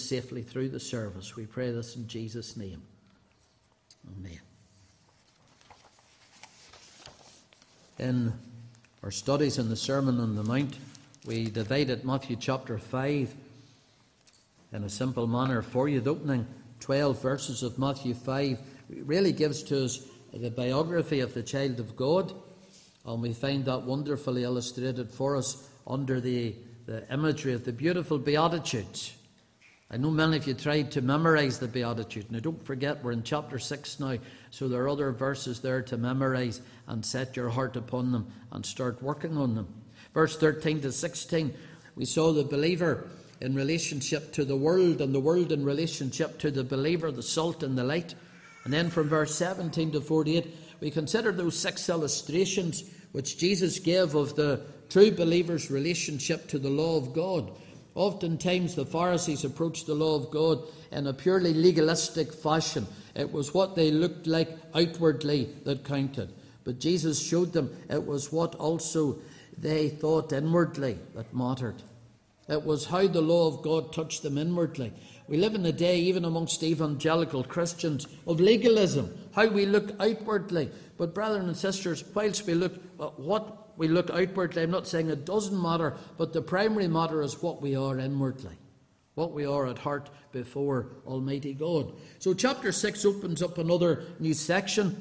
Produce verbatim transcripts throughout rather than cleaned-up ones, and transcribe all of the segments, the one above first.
safely through the service. We pray this in Jesus' name. Amen. In our studies in the Sermon on the Mount, we divided Matthew chapter five in a simple manner for you. The opening twelve verses of Matthew five really gives to us the biography of the child of God, and we find that wonderfully illustrated for us under the, the imagery of the beautiful Beatitudes. I know many of you tried to memorize the Beatitudes. Now don't forget, we're in chapter six now, so there are other verses there to memorize and set your heart upon them and start working on them. Verse thirteen to sixteen, we saw the believer in relationship to the world, and the world in relationship to the believer, the salt and the light. And then from verse seventeen to forty-eight, we consider those six illustrations which Jesus gave of the true believer's relationship to the law of God. Oftentimes the Pharisees approached the law of God in a purely legalistic fashion. It was what they looked like outwardly that counted. But Jesus showed them it was what also they thought inwardly that mattered. It was how the law of God touched them inwardly. We live in a day, even amongst evangelical Christians, of legalism, how we look outwardly. But brethren and sisters, whilst we look at what we look outwardly, I'm not saying it doesn't matter, but the primary matter is what we are inwardly, what we are at heart before Almighty God. So chapter six opens up another new section,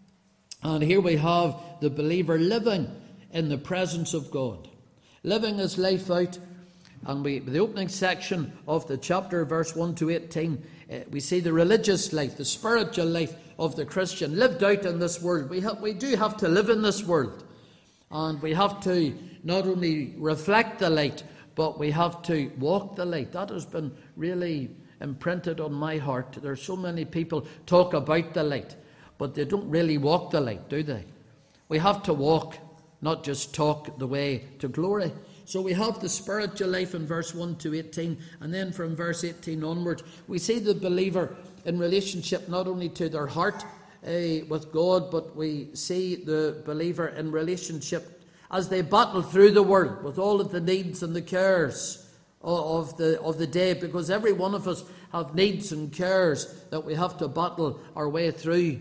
and here we have the believer living in the presence of God, living his life out. And we, the opening section of the chapter, verse one to eighteen, uh, we see the religious life, the spiritual life of the Christian lived out in this world. We, have, we do have to live in this world. And we have to not only reflect the light, but we have to walk the light. That has been really imprinted on my heart. There are so many people talk about the light, but they don't really walk the light, do they? We have to walk, not just talk the way to glory. So we have the spiritual life in verse one to eighteen, and then from verse eighteen onwards, we see the believer in relationship not only to their heart uh, with God, but we see the believer in relationship as they battle through the world with all of the needs and the cares of the, of the day, because every one of us have needs and cares that we have to battle our way through.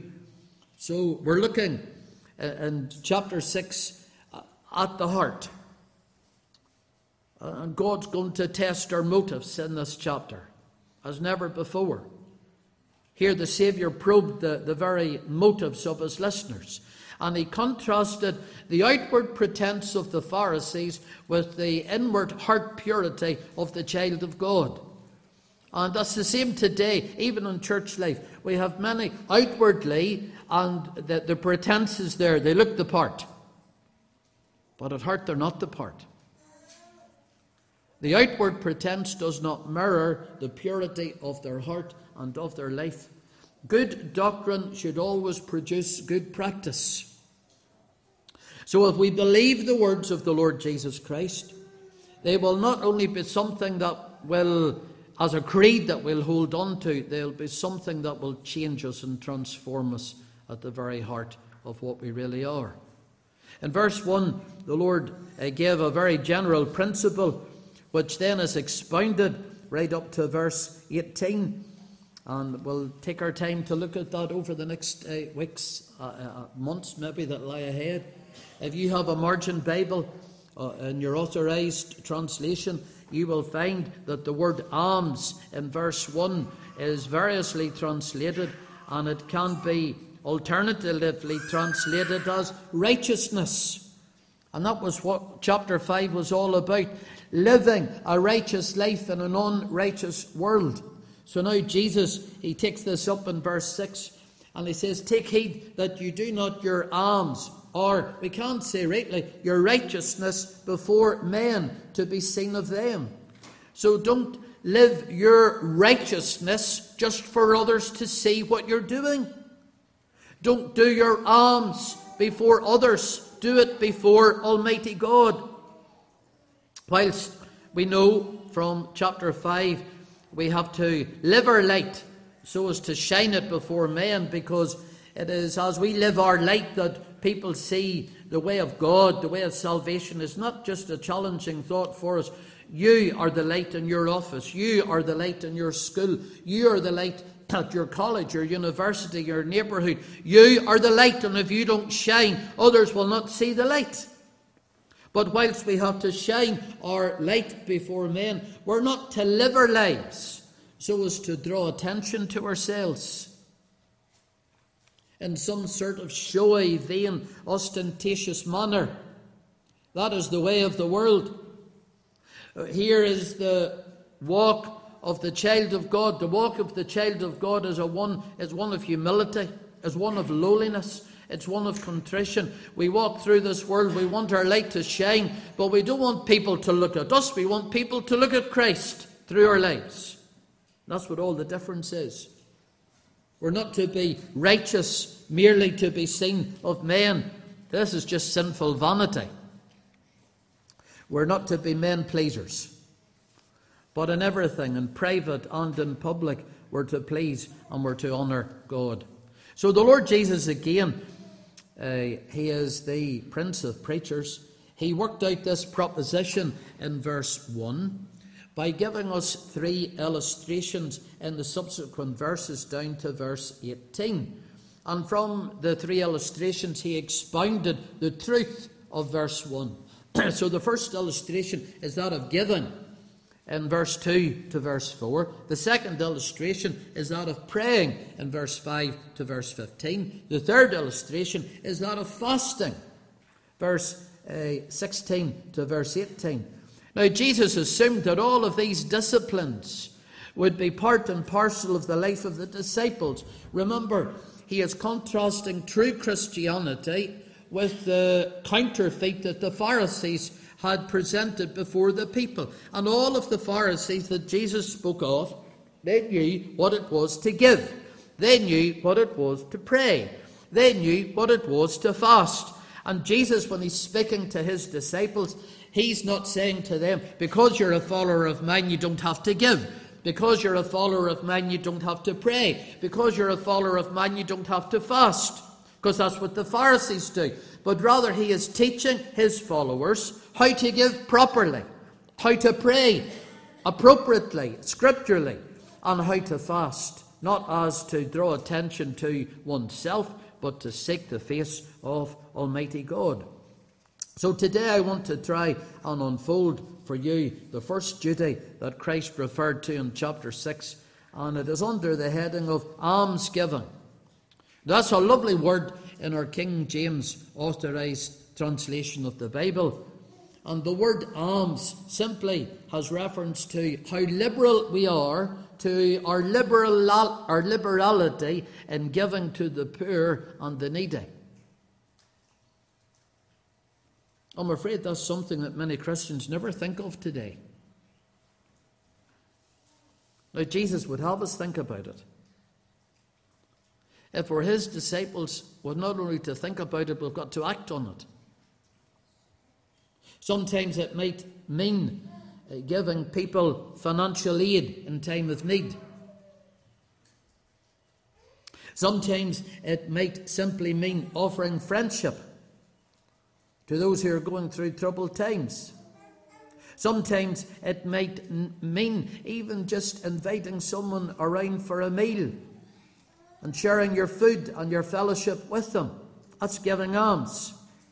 So we're looking uh, in chapter six uh, at the heart. And God's going to test our motives in this chapter, as never before. Here the Saviour probed the, the very motives of his listeners. And he contrasted the outward pretense of the Pharisees with the inward heart purity of the child of God. And that's the same today, even in church life. We have many outwardly, and the, the pretense is there. They look the part. But at heart, they're not the part. The outward pretense does not mirror the purity of their heart and of their life. Good doctrine should always produce good practice. So if we believe the words of the Lord Jesus Christ, they will not only be something that will, as a creed that we'll hold on to, they'll be something that will change us and transform us at the very heart of what we really are. In verse one, the Lord uh, gave a very general principle, which then is expounded right up to verse eighteen. And we'll take our time to look at that over the next uh, weeks, uh, uh, months maybe that lie ahead. If you have a margin Bible uh, in your authorized translation, you will find that the word alms in verse one is variously translated, and it can be alternatively translated as righteousness. And that was what chapter five was all about, living a righteous life in an unrighteous world. So now Jesus, he takes this up in verse six, and he says, take heed that you do not your alms, or we can't say rightly, your righteousness before men to be seen of them. So don't live your righteousness just for others to see what you're doing. Don't do your alms before others. Do it before Almighty God. Whilst we know from chapter five, we have to live our light so as to shine it before men, because it is as we live our light that people see the way of God, the way of salvation. Is not just a challenging thought for us. You are the light in your office. You are the light in your school. You are the light at your college, your university, your neighbourhood. You are the light, and if you don't shine, others will not see the light. But whilst we have to shine our light before men, we're not to live our lives so as to draw attention to ourselves in some sort of showy, vain, ostentatious manner. That is the way of the world. Here is the walk of the child of God. The walk of the child of God is a one is one of humility, is one of lowliness, it's one of contrition. We walk through this world, we want our light to shine, but we don't want people to look at us. We want people to look at Christ through our lives. That's what all the difference is. We're not to be righteous merely to be seen of men. This is just sinful vanity. We're not to be men pleasers. But in everything, in private and in public, we're to please and we're to honour God. So the Lord Jesus again, uh, he is the Prince of Preachers. He worked out this proposition in verse one by giving us three illustrations in the subsequent verses down to verse eighteen. And from the three illustrations he expounded the truth of verse one. So the first illustration is that of giving in verse two to verse four. The second illustration is that of praying in verse five to verse fifteen. The third illustration is that of fasting, verse uh, sixteen to verse eighteen. Now Jesus assumed that all of these disciplines would be part and parcel of the life of the disciples. Remember, he is contrasting true Christianity with the counterfeit that the Pharisees had presented before the people. And all of the Pharisees that Jesus spoke of, they knew what it was to give. They knew what it was to pray. They knew what it was to fast. And Jesus, when he's speaking to his disciples, he's not saying to them, because you're a follower of mine, you don't have to give. Because you're a follower of mine, you don't have to pray. Because you're a follower of mine, you don't have to fast. Because that's what the Pharisees do. But rather he is teaching his followers how to give properly, how to pray appropriately, scripturally, and how to fast, not as to draw attention to oneself, but to seek the face of Almighty God. So today I want to try and unfold for you the first duty that Christ referred to in chapter six, and it is under the heading of almsgiving. That's a lovely word in our King James authorized translation of the Bible. And the word alms simply has reference to how liberal we are, to our liberal our liberality in giving to the poor and the needy. I'm afraid that's something that many Christians never think of today. Now, Jesus would have us think about it. If we're his disciples, we're not only to think about it, we've got to act on it. Sometimes it might mean giving people financial aid in time of need. Sometimes it might simply mean offering friendship to those who are going through troubled times. Sometimes it might n- mean even just inviting someone around for a meal and sharing your food and your fellowship with them. That's giving alms.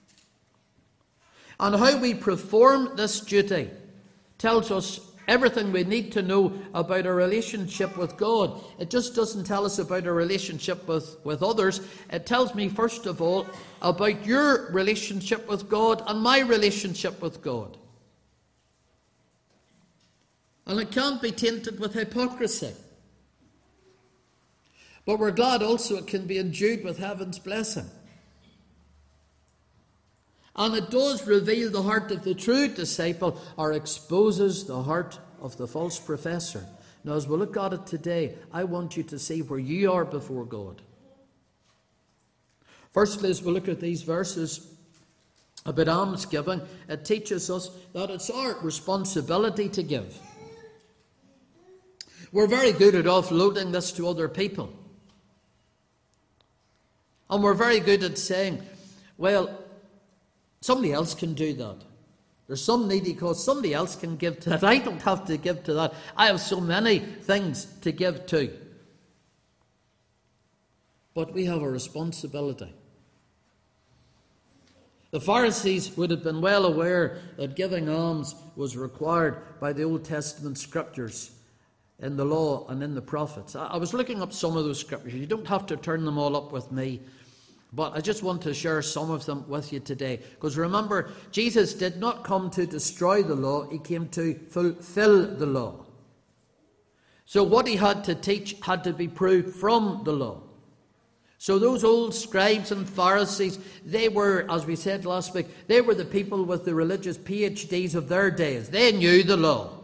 And how we perform this duty tells us everything we need to know about our relationship with God. It just doesn't tell us about our relationship with, with others. It tells me, first of all, about your relationship with God and my relationship with God. And it can't be tainted with hypocrisy. But we're glad also it can be endued with heaven's blessing. And it does reveal the heart of the true disciple, or exposes the heart of the false professor. Now, as we look at it today, I want you to see where you are before God. Firstly, as we look at these verses about almsgiving, it teaches us that it's our responsibility to give. We're very good at offloading this to other people. And we're very good at saying, well, somebody else can do that. There's some needy cause somebody else can give to that. I don't have to give to that. I have so many things to give to. But we have a responsibility. The Pharisees would have been well aware that giving alms was required by the Old Testament scriptures in the law and in the prophets. I was looking up some of those scriptures. You don't have to turn them all up with me, but I just want to share some of them with you today. Because remember, Jesus did not come to destroy the law, he came to fulfill the law. So what he had to teach had to be proved from the law. So those old scribes and Pharisees, they were, as we said last week, they were the people with the religious P H Ds of their days. They knew the law.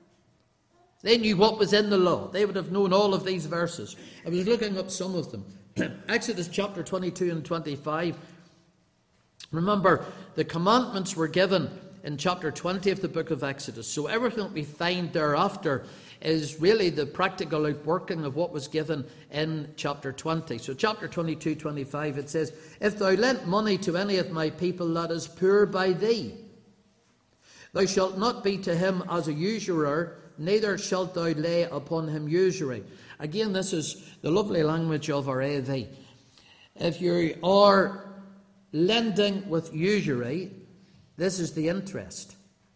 They knew what was in the law. They would have known all of these verses. I was looking up some of them. Exodus chapter twenty-two and twenty-five. Remember, the commandments were given in chapter twenty of the book of Exodus. So everything that we find thereafter is really the practical outworking of what was given in chapter twenty. So chapter twenty-two, twenty-five, it says, "If thou lent money to any of my people that is poor by thee, thou shalt not be to him as a usurer, neither shalt thou lay upon him usury." Again, this is the lovely language of our A V. If you are lending with usury, this is the interest.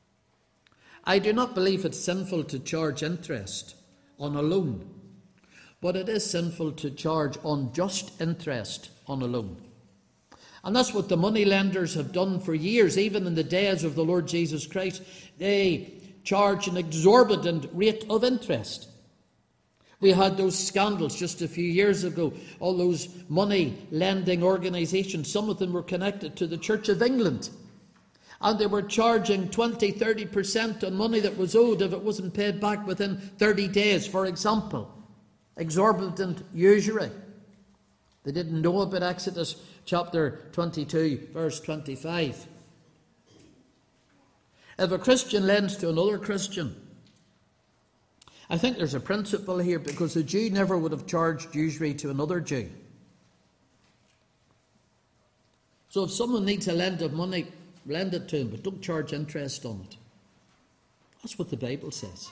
I do not believe it's sinful to charge interest on a loan, but it is sinful to charge unjust interest on a loan. And that's what the money lenders have done for years, even in the days of the Lord Jesus Christ. They charge an exorbitant rate of interest. We had those scandals just a few years ago, all those money lending organisations, some of them were connected to the Church of England. And they were charging twenty, thirty percent on money that was owed if it wasn't paid back within thirty days, for example. Exorbitant usury. They didn't know about Exodus chapter twenty-two, verse twenty-five. If a Christian lends to another Christian, I think there's a principle here, because a Jew never would have charged usury to another Jew. So if someone needs a lend of money, lend it to him, but don't charge interest on it. That's what the Bible says.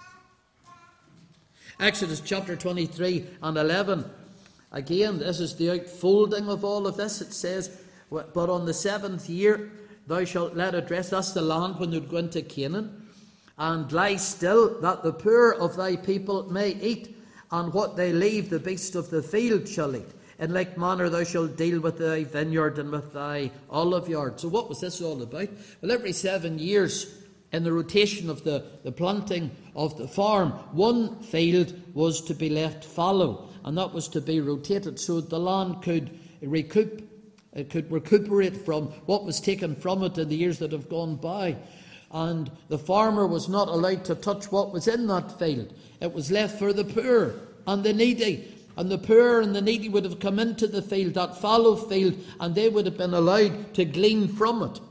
Exodus chapter twenty-three and eleven. Again, this is the outfolding of all of this. It says, "But on the seventh year thou shalt let it rest." That's the land when they'd go into Canaan. "And lie still, that the poor of thy people may eat, and what they leave the beasts of the field shall eat. In like manner thou shalt deal with thy vineyard and with thy olive yard." So what was this all about? Well, every seven years, in the rotation of the, the planting of the farm, one field was to be left fallow, and that was to be rotated so that the land could recoup, it could recuperate from what was taken from it in the years that have gone by. And the farmer was not allowed to touch what was in that field. It was left for the poor and the needy. And the poor and the needy would have come into the field, that fallow field, and they would have been allowed to glean from it.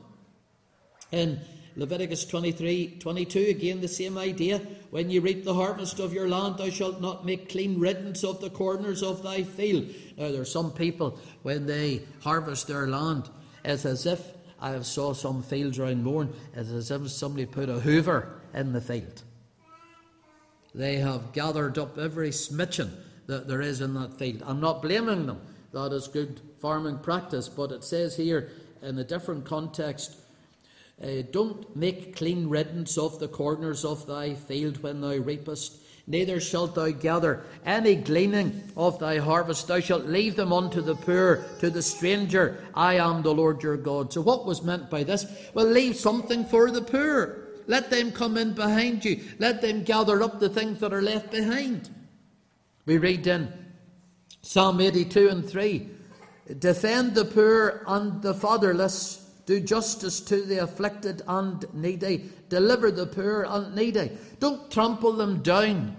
In Leviticus twenty-three, twenty-two, again the same idea. "When you reap the harvest of your land, thou shalt not make clean riddance of the corners of thy field." Now there are some people, when they harvest their land, it's as if, I have saw some fields around Mourne, it's as if somebody put a hoover in the field. They have gathered up every smitchin that there is in that field. I'm not blaming them. That is good farming practice. But it says here, in a different context, uh, "Don't make clean riddance of the corners of thy field when thou reapest. Neither shalt thou gather any gleaning of thy harvest. Thou shalt leave them unto the poor, to the stranger. I am the Lord your God." So what was meant by this? Well, leave something for the poor. Let them come in behind you. Let them gather up the things that are left behind. We read in Psalm eighty-two and three, "Defend the poor and the fatherless. Do justice to the afflicted and needy. Deliver the poor and needy." Don't trample them down.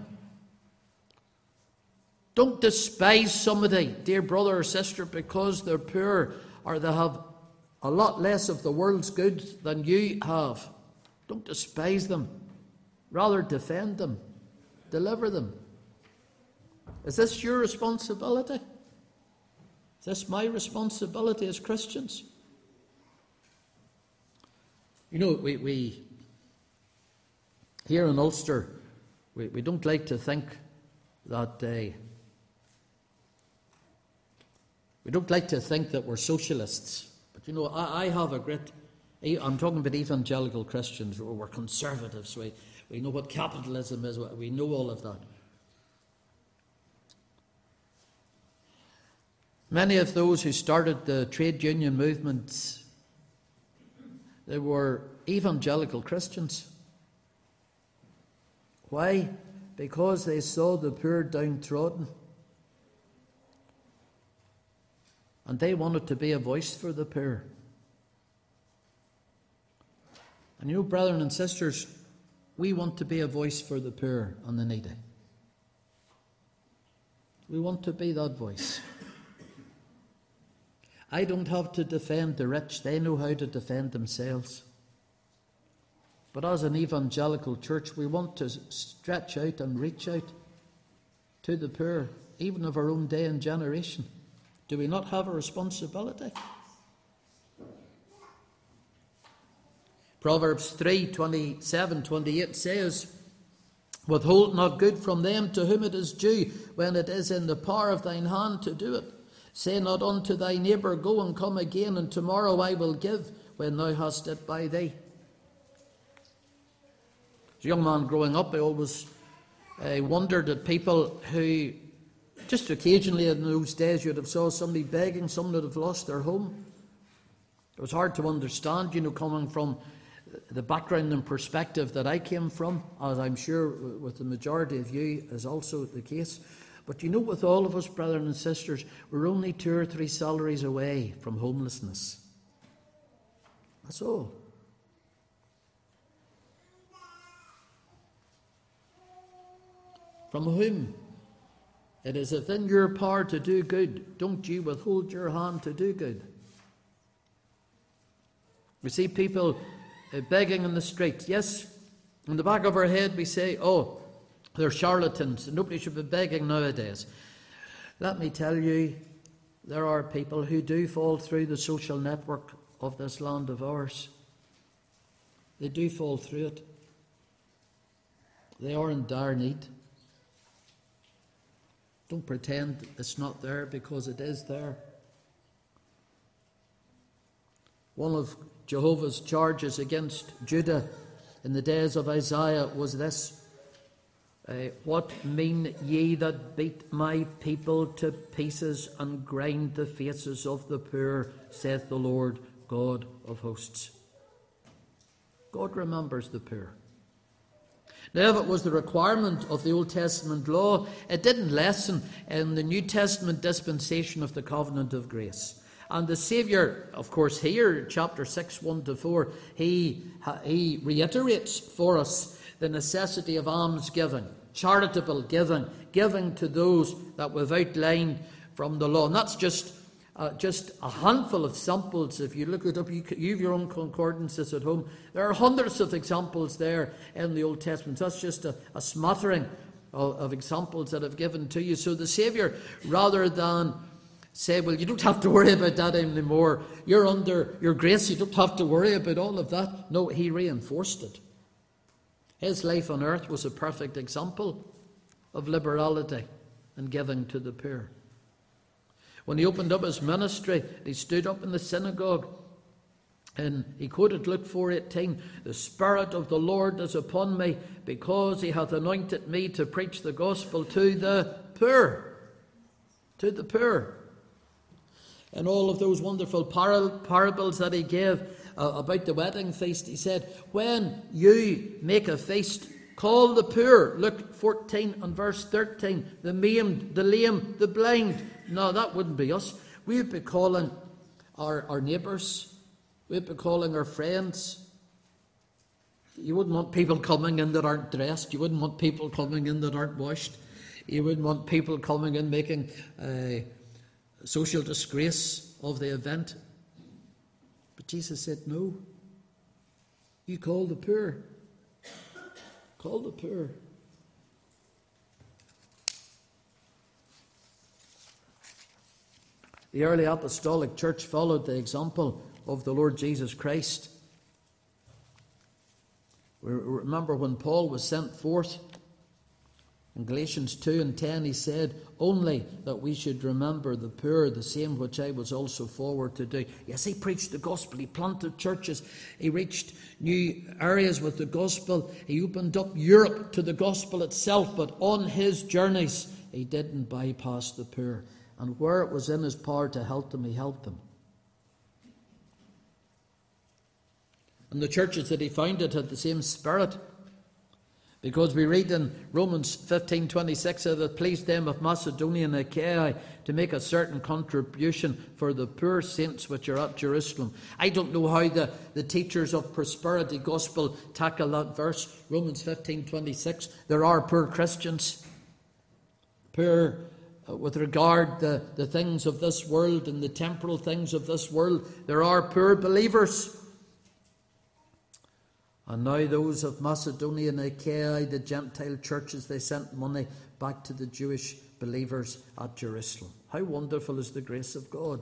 Don't despise somebody, dear brother or sister, because they're poor or they have a lot less of the world's goods than you have. Don't despise them. Rather defend them. Deliver them. Is this your responsibility? Is this my responsibility as Christians? You know, we, we Here in Ulster, we, we don't like to think that uh, we don't like to think that we're socialists. But you know, I, I have a great. I'm talking about evangelical Christians, or we're conservatives. We we know what capitalism is. We know all of that. Many of those who started the trade union movements, they were evangelical Christians. Why? Because they saw the poor downtrodden. And they wanted to be a voice for the poor. And you know, brethren and sisters, we want to be a voice for the poor and the needy. We want to be that voice. I don't have to defend the rich. They know how to defend themselves. But as an evangelical church, we want to stretch out and reach out to the poor, even of our own day and generation. Do we not have a responsibility? Proverbs three, twenty-seven, twenty-eight says, "Withhold not good from them to whom it is due, when it is in the power of thine hand to do it. Say not unto thy neighbour, Go and come again, and tomorrow I will give, when thou hast it by thee." As a young man growing up, I always uh, wondered at people who, just occasionally in those days, you'd have saw somebody begging, someone that have lost their home. It was hard to understand, you know, coming from the background and perspective that I came from, as I'm sure with the majority of you is also the case. But you know, with all of us, brothers and sisters, we're only two or three salaries away from homelessness. That's all. From whom it is within your power to do good, don't you withhold your hand to do good. We see people uh, begging in the streets. Yes, in the back of our head we say, oh, they're charlatans, and nobody should be begging nowadays. Let me tell you, there are people who do fall through the social network of this land of ours. They do fall through it. They are in dire need. Don't pretend it's not there, because it is there. One of Jehovah's charges against Judah in the days of Isaiah was this: uh, "What mean ye that beat my people to pieces and grind the faces of the poor, saith the Lord God of hosts." God remembers the poor. Now, if it was the requirement of the Old Testament law, it didn't lessen in the New Testament dispensation of the covenant of grace. And the Saviour, of course, here, chapter six, one to four, he, he reiterates for us the necessity of almsgiving, charitable giving, giving to those that we've outlined from the law. And that's just Uh, just a handful of samples. If you look it up, you, you have your own concordances at home. There are hundreds of examples there in the Old Testament. That's just a, a smattering of, of examples that I've given to you. So the Saviour, rather than say, well, you don't have to worry about that anymore, you're under your grace, you don't have to worry about all of that. No, he reinforced it. His life on earth was a perfect example of liberality and giving to the poor. When he opened up his ministry, he stood up in the synagogue and he quoted Luke four eighteen, "The Spirit of the Lord is upon me, because he hath anointed me to preach the gospel to the poor." To the poor. And all of those wonderful par- parables that he gave uh, about the wedding feast, he said, "When you make a feast, call the poor." Luke fourteen and verse thirteen. "The maimed, the lame, the blind." No, that wouldn't be us. We'd be calling our, our neighbours. We'd be calling our friends. You wouldn't want people coming in that aren't dressed. You wouldn't want people coming in that aren't washed. You wouldn't want people coming in making a social disgrace of the event. But Jesus said, no. You call the poor. Call the poor. The early apostolic church followed the example of the Lord Jesus Christ. We remember when Paul was sent forth in Galatians two and ten, he said, only that we should remember the poor, the same which I was also forward to do. Yes, he preached the gospel. He planted churches. He reached new areas with the gospel. He opened up Europe to the gospel itself. But on his journeys, he didn't bypass the poor. And where it was in his power to help them, he helped them. And the churches that he founded had the same spirit. Because we read in Romans fifteen twenty-six that it pleased them of Macedonia and Achaia to make a certain contribution for the poor saints which are at Jerusalem. I don't know how the, the teachers of prosperity gospel tackle that verse, Romans fifteen twenty-six. There are poor Christians, poor uh, with regard to the, the things of this world and the temporal things of this world. There are poor believers. And now those of Macedonia and Achaia, the Gentile churches, they sent money back to the Jewish believers at Jerusalem. How wonderful is the grace of God.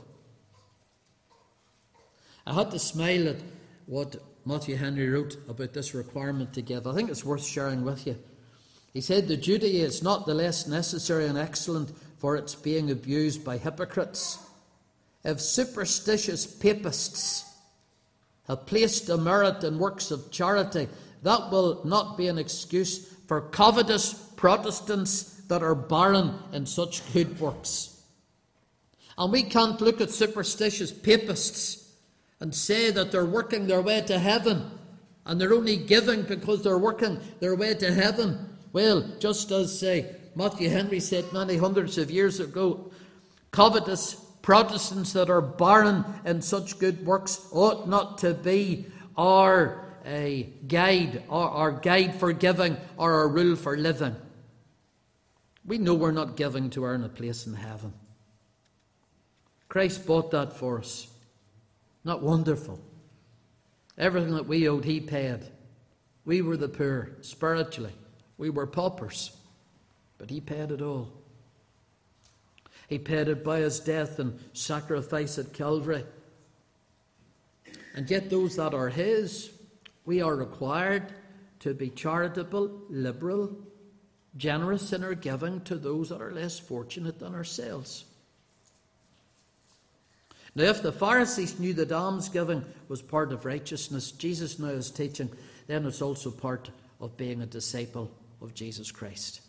I had to smile at what Matthew Henry wrote about this requirement to give. I think it's worth sharing with you. He said, the duty is not the less necessary and excellent for its being abused by hypocrites. If superstitious papists have placed a merit in works of charity, that will not be an excuse for covetous Protestants that are barren in such good works. And we can't look at superstitious papists and say that they're working their way to heaven and they're only giving because they're working their way to heaven. Well, just as say, Matthew Henry said many hundreds of years ago, covetous Protestants that are barren in such good works ought not to be our uh, guide, or our guide for giving, or our rule for living. We know we're not giving to earn a place in heaven. Christ bought that for us. Not wonderful? Everything that we owed, he paid. We were the poor, spiritually. We were paupers, but he paid it all. He paid it by his death and sacrifice at Calvary. And yet those that are his, we are required to be charitable, liberal, generous in our giving to those that are less fortunate than ourselves. Now, if the Pharisees knew that almsgiving was part of righteousness, Jesus now is teaching, then it's also part of being a disciple of Jesus Christ.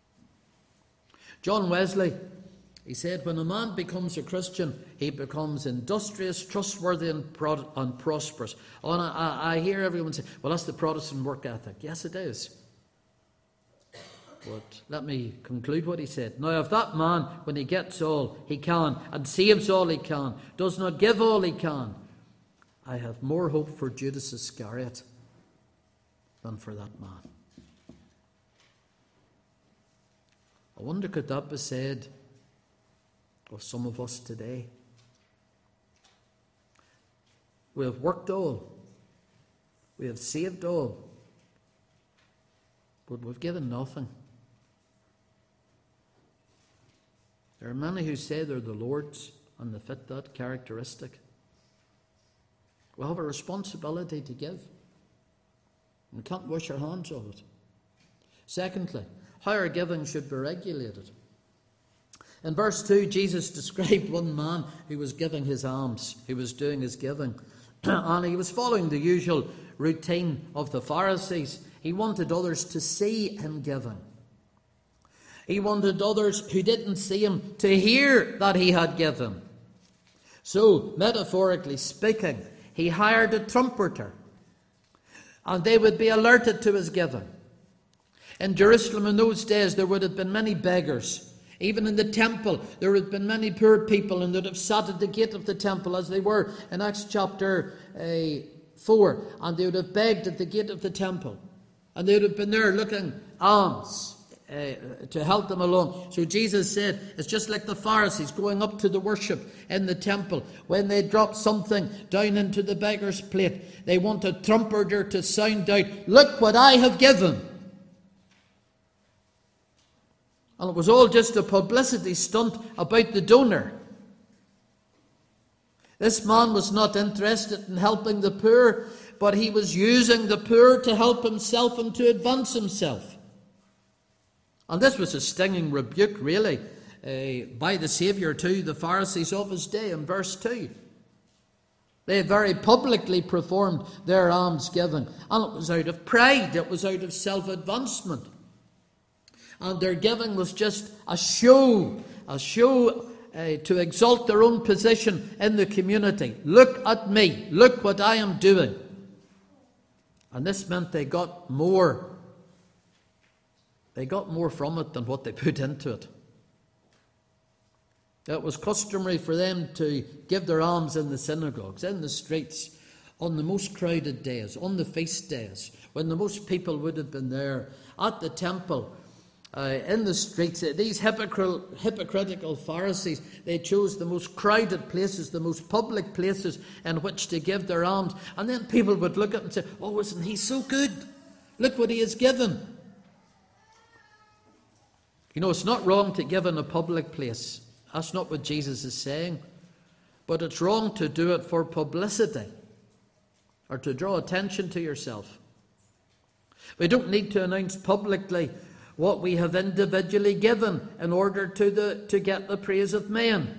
John Wesley, he said, when a man becomes a Christian, he becomes industrious, trustworthy, and, pro- and prosperous. Oh, and I, I hear everyone say, well, that's the Protestant work ethic. Yes, it is. But let me conclude what he said. Now, if that man, when he gets all he can, and saves all he can, does not give all he can, I have more hope for Judas Iscariot than for that man. I wonder, could that be said of some of us today? We have worked all, we have saved all, but we've given nothing. There are many who say they're the Lord's and they fit that characteristic. We have a responsibility to give. We can't wash our hands of it. Secondly, how our giving should be regulated. In verse two, Jesus described one man who was giving his alms, who was doing his giving. And he was following the usual routine of the Pharisees. He wanted others to see him giving. He wanted others who didn't see him to hear that he had given. So, metaphorically speaking, he hired a trumpeter, and they would be alerted to his giving. In Jerusalem in those days, there would have been many beggars. Even in the temple, there would have been many poor people, and they would have sat at the gate of the temple, as they were in Acts chapter uh, four, and they would have begged at the gate of the temple. And they would have been there looking alms uh, to help them along. So Jesus said, it's just like the Pharisees going up to the worship in the temple. When they drop something down into the beggar's plate, they want a trumpeter to sound out, look what I have given. And it was all just a publicity stunt about the donor. This man was not interested in helping the poor. but he was using the poor to help himself and to advance himself. And this was a stinging rebuke, really, uh, by the Saviour to the Pharisees of his day in verse two. They very publicly performed their almsgiving, and it was out of pride, it was out of self-advancement. And their giving was just a show, a show uh, to exalt their own position in the community. Look at me, look what I am doing. And this meant they got more. They got more from it than what they put into it. It was customary for them to give their alms in the synagogues, in the streets, on the most crowded days, on the feast days, when the most people would have been there, at the temple, uh, in the streets. These hypocritical, hypocritical Pharisees, they chose the most crowded places, the most public places in which to give their alms. And then people would look at it and say, oh, isn't he so good? Look what he has given. You know, it's not wrong to give in a public place. That's not what Jesus is saying. But it's wrong to do it for publicity or to draw attention to yourself. We don't need to announce publicly what we have individually given in order to, the, to get the praise of men.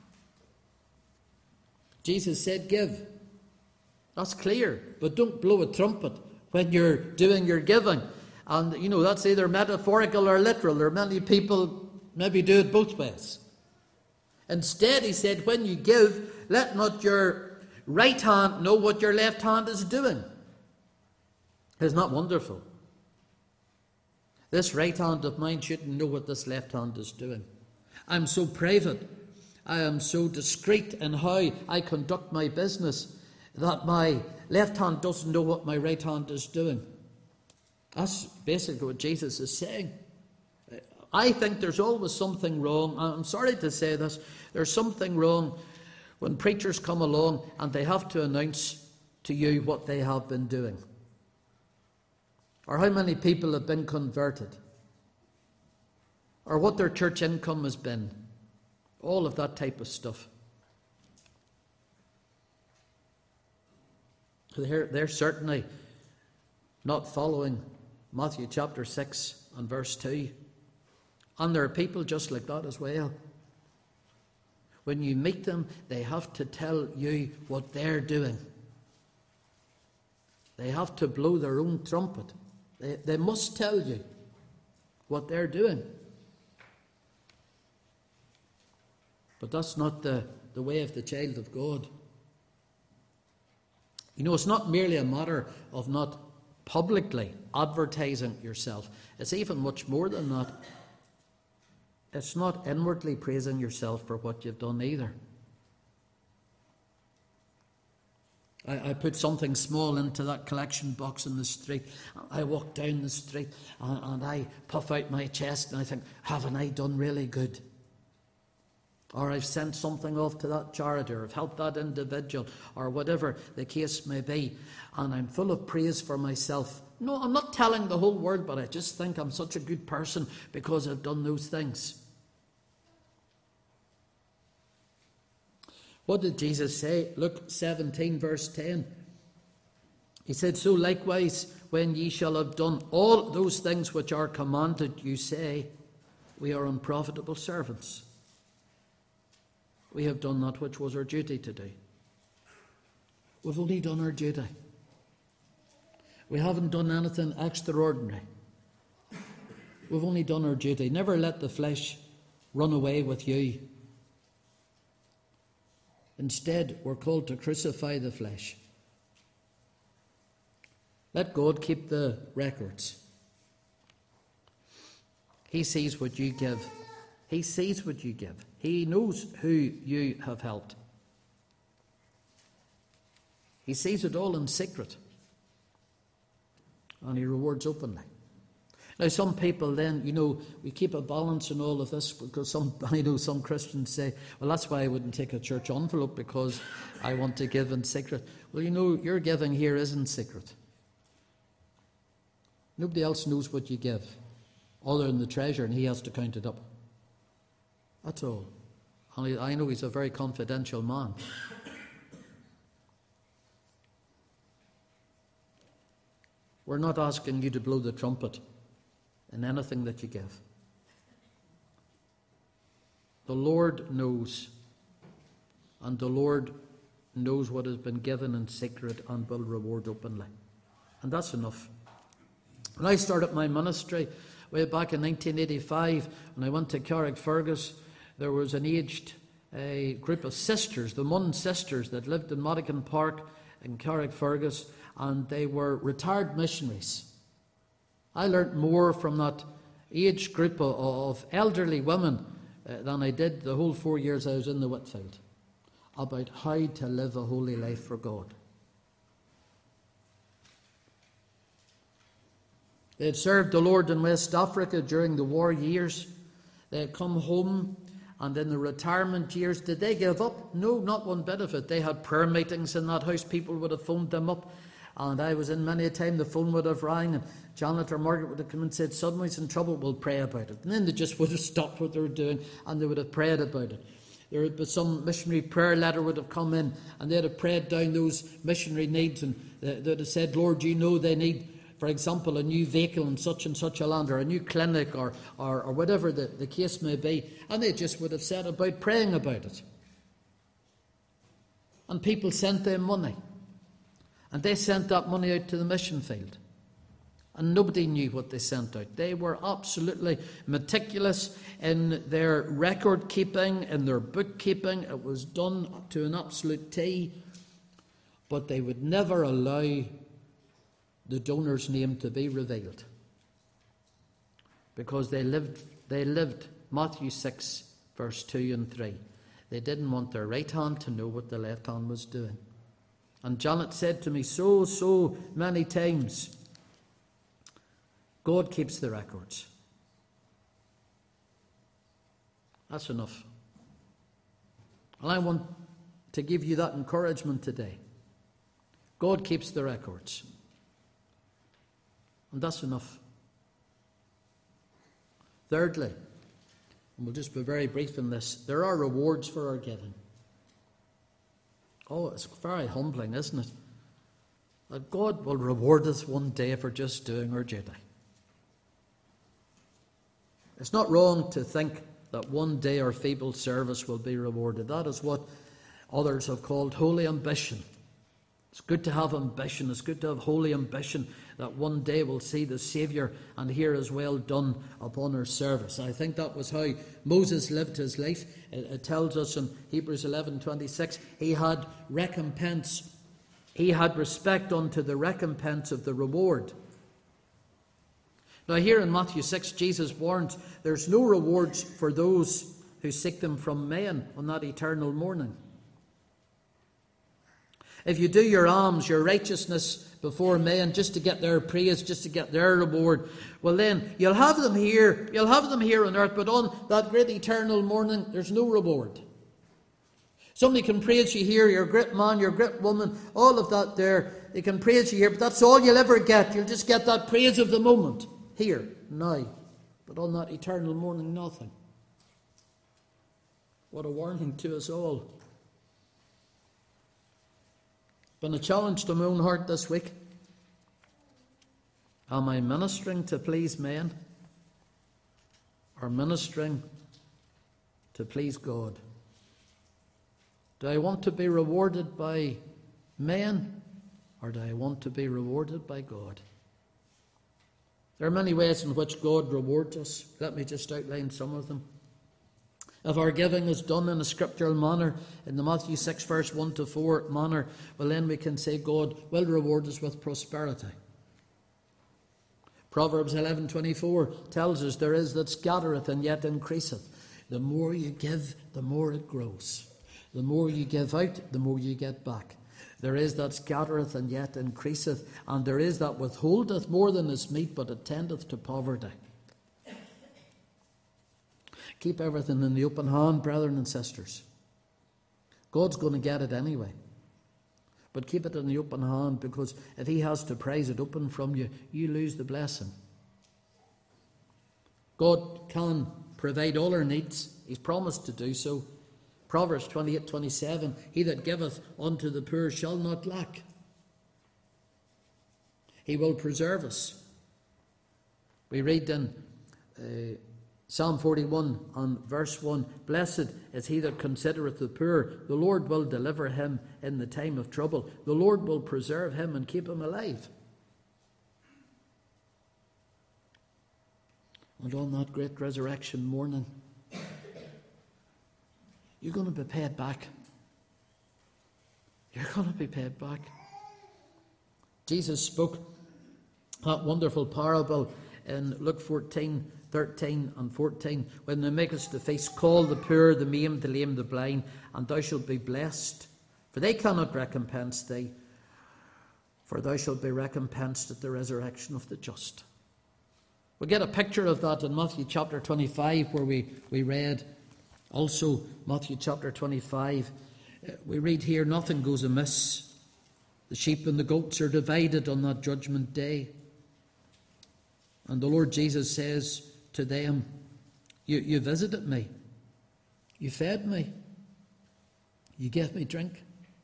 Jesus said, give. That's clear. But don't blow a trumpet when you're doing your giving. And, you know, that's either metaphorical or literal. There are many people maybe do it both ways. Instead, he said, when you give, let not your right hand know what your left hand is doing. Isn't that wonderful? This right hand of mine shouldn't know what this left hand is doing. I'm so private, I am so discreet in how I conduct my business that my left hand doesn't know what my right hand is doing. That's basically what Jesus is saying. I think there's always something wrong. I'm sorry to say this. There's something wrong when preachers come along and they have to announce to you what they have been doing, or how many people have been converted, or what their church income has been. All of that type of stuff. They're, they're certainly not following Matthew chapter six and verse two. And there are people just like that as well. When you meet them, they have to tell you what they're doing. They have to blow their own trumpet. They, they must tell you what they're doing. But that's not the, the way of the child of God. You know, it's not merely a matter of not publicly advertising yourself. It's even much more than that. It's not inwardly praising yourself for what you've done either. I, I put something small into that collection box in the street. I walk down the street and, and I puff out my chest and I think, haven't I done really good? Or I've sent something off to that charity, or I've helped that individual, or whatever the case may be, and I'm full of praise for myself. No, I'm not telling the whole world, but I just think I'm such a good person because I've done those things. What did Jesus say? Luke seventeen, verse ten. He said, so likewise, when ye shall have done all those things which are commanded, you say, we are unprofitable servants. We have done that which was our duty to do. We've only done our duty. We haven't done anything extraordinary. We've only done our duty. Never let the flesh run away with you. Instead, we're called to crucify the flesh. Let God keep the records. He sees what you give. He sees what you give. He knows who you have helped. He sees it all in secret. And he rewards openly. Now, some people then, you know, we keep a balance in all of this because some, I know some Christians say, well, that's why I wouldn't take a church envelope, because I want to give in secret. Well, you know, your giving here isn't secret. Nobody else knows what you give other than the treasurer, and he has to count it up. That's all. And I know he's a very confidential man. We're not asking you to blow the trumpet in anything that you give. The Lord knows, and the Lord knows what has been given in secret and will reward openly. And that's enough. When I started my ministry way back in nineteen eighty-five, when I went to Carrickfergus, there was an aged a group of sisters, the Munn sisters, that lived in Madigan Park in Carrickfergus, and they were retired missionaries. I learnt more from that aged group of, of elderly women uh, than I did the whole four years I was in the Whitfield, about how to live a holy life for God. They had served the Lord in West Africa during the war years. They had come home, and in the retirement years, did they give up? No, not one bit of it. They had prayer meetings in that house. People would have phoned them up, and I was in many a time. The phone would have rang, and Janet or Margaret would have come and said, "Suddenly's in trouble, we'll pray about it." And then they just would have stopped what they were doing, and they would have prayed about it. There would be some missionary prayer letter would have come in, and they'd have prayed down those missionary needs, and they'd have said, "Lord, you know they need, for example, a new vehicle in such and such a land, or a new clinic, or, or, or whatever the, the case may be." And they just would have set about praying about it. And people sent them money. And they sent that money out to the mission field. And nobody knew what they sent out. They were absolutely meticulous in their record keeping, in their bookkeeping. It was done to an absolute T. But they would never allow the donor's name to be revealed, because they lived they lived Matthew six verse two and three. They didn't want their right hand to know what the left hand was doing. And Janet said to me so so many times, God keeps the records. That's enough. And I want to give you that encouragement today. God keeps the records. And that's enough. Thirdly, and we'll just be very brief in this, there are rewards for our giving. Oh, it's very humbling, isn't it? That God will reward us one day for just doing our duty. It's not wrong to think that one day our feeble service will be rewarded. That is what others have called holy ambition. It's good to have ambition. It's good to have holy ambition, that one day we'll see the Saviour and hear his well done upon our service. I think that was how Moses lived his life. It, it tells us in Hebrews eleven twenty-six, he had recompense. He had respect unto the recompense of the reward. Now here in Matthew six, Jesus warns there's no rewards for those who seek them from men on that eternal morning. If you do your alms, your righteousness before men, just to get their praise, just to get their reward, well then, you'll have them here, you'll have them here on earth, but on that great eternal morning, there's no reward. Somebody can praise you here, you're a great man, you're a great woman, all of that there, they can praise you here, but that's all you'll ever get. You'll just get that praise of the moment, here, now. But on that eternal morning, nothing. What a warning to us all. Been a challenge to my own heart this week. Am I ministering to please men, or ministering to please God? Do I want to be rewarded by men, or do I want to be rewarded by God? There are many ways in which God rewards us. Let me just outline some of them. If our giving is done in a scriptural manner, in the Matthew six verse one to four manner, well then we can say God will reward us with prosperity. Proverbs eleven twenty-four tells us there is that scattereth and yet increaseth. The more you give, the more it grows. The more you give out, the more you get back. There is that scattereth and yet increaseth, and there is that withholdeth more than is meet, but attendeth to poverty. Keep everything in the open hand, brethren and sisters. God's going to get it anyway. But keep it in the open hand, because if he has to prise it open from you, you lose the blessing. God can provide all our needs. He's promised to do so. Proverbs twenty-eight twenty-seven, he that giveth unto the poor shall not lack. He will preserve us. We read in uh, Psalm forty-one and verse one, Blessed is he that considereth the poor. The Lord will deliver him in the time of trouble. The Lord will preserve him and keep him alive. And on that great resurrection morning, you're going to be paid back. You're going to be paid back. Jesus spoke that wonderful parable in Luke fourteen, thirteen and fourteen. When thou makest the feast, call the poor, the maimed, the lame, the blind, and thou shalt be blessed. For they cannot recompense thee, for thou shalt be recompensed at the resurrection of the just. We get a picture of that in Matthew chapter twenty-five, where we, we read also Matthew chapter twenty-five. We read here, nothing goes amiss. The sheep and the goats are divided on that judgment day. And the Lord Jesus says to them, you, you visited me. You fed me. You gave me drink.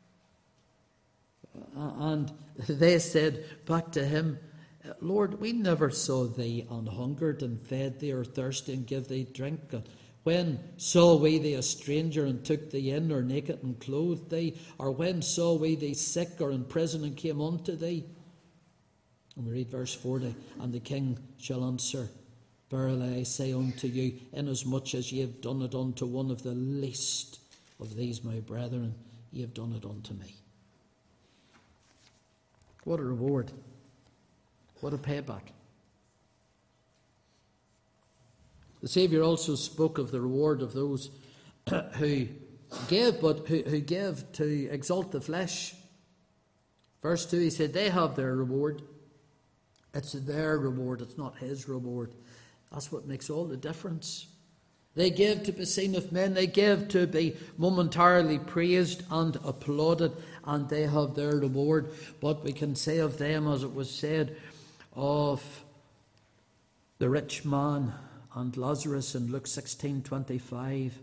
And they said back to him, Lord, we never saw thee an hungered and fed thee, or thirsty and give thee drink. When saw we thee a stranger and took thee in, or naked and clothed thee? Or when saw we thee sick or in prison and came unto thee? And we read verse forty, and the king shall answer, Verily I say unto you, inasmuch as ye have done it unto one of the least of these my brethren, ye have done it unto me. What a reward. What a payback. The Saviour also spoke of the reward of those who gave, but who, who gave to exalt the flesh. Verse two, he said, they have their reward. It's their reward, it's not his reward. That's what makes all the difference. They give to be seen of men, they give to be momentarily praised and applauded, and they have their reward. But we can say of them, as it was said of the rich man and Lazarus in Luke sixteen twenty-five,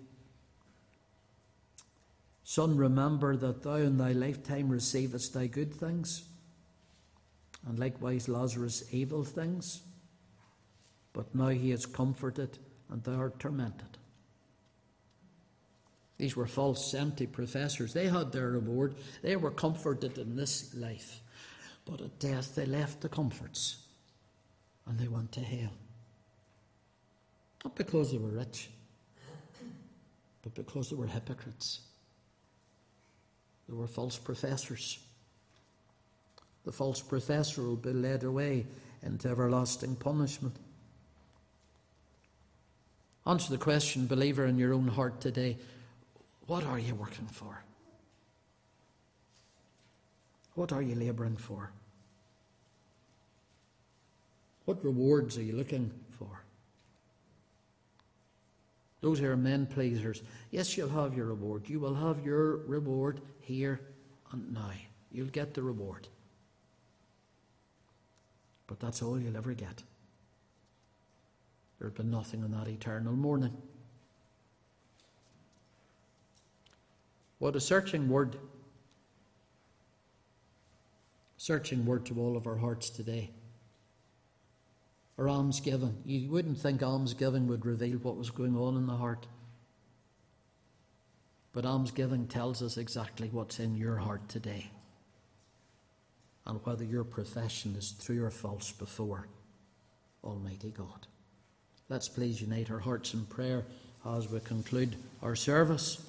Son, remember that thou in thy lifetime receivest thy good things, and likewise Lazarus evil things. But now he is comforted, and thou art tormented. These were false, empty professors. They had their reward. They were comforted in this life. But at death they left the comforts, and they went to hell. Not because they were rich, but because they were hypocrites. They were false professors. The false professor will be led away into everlasting punishment. Answer the question, believer, in your own heart today. What are you working for? What are you labouring for? What rewards are you looking for? Those who are men pleasers, yes, you'll have your reward. You will have your reward here and now. You'll get the reward. But that's all you'll ever get. There'll be nothing in that eternal morning. What a searching word. Searching word to all of our hearts today. Or almsgiving. You wouldn't think almsgiving would reveal what was going on in the heart. But almsgiving tells us exactly what's in your heart today, and whether your profession is true or false before Almighty God. Let's please unite our hearts in prayer as we conclude our service.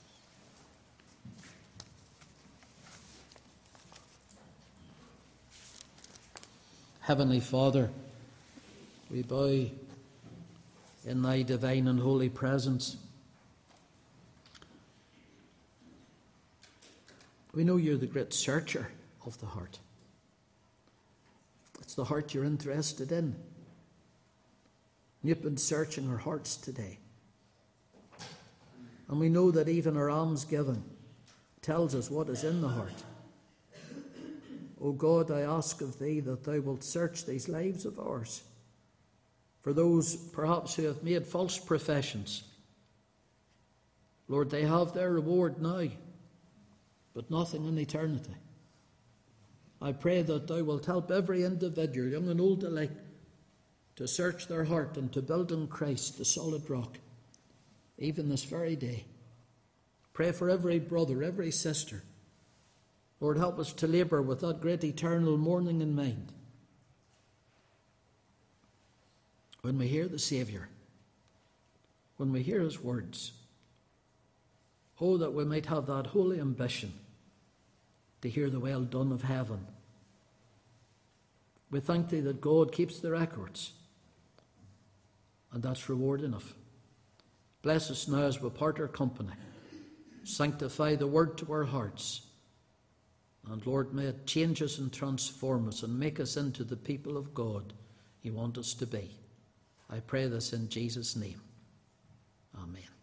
Heavenly Father, we bow in thy divine and holy presence. We know you're the great searcher of the heart. It's the heart you're interested in. You've been searching our hearts today. And we know that even our almsgiving tells us what is in the heart. O God, I ask of thee that thou wilt search these lives of ours. For those perhaps who have made false professions, Lord, they have their reward now, but nothing in eternity. I pray that thou wilt help every individual, young and old alike, to search their heart and to build in Christ the solid rock, even this very day. Pray for every brother, every sister. Lord, help us to labour with that great eternal morning in mind. When we hear the Saviour, when we hear his words, oh, that we might have that holy ambition to hear the well done of heaven. We thank thee that God keeps the records, and that's reward enough. Bless us now as we part our company. Sanctify the word to our hearts. And Lord, may it change us and transform us and make us into the people of God you want us to be. I pray this in Jesus' name. Amen.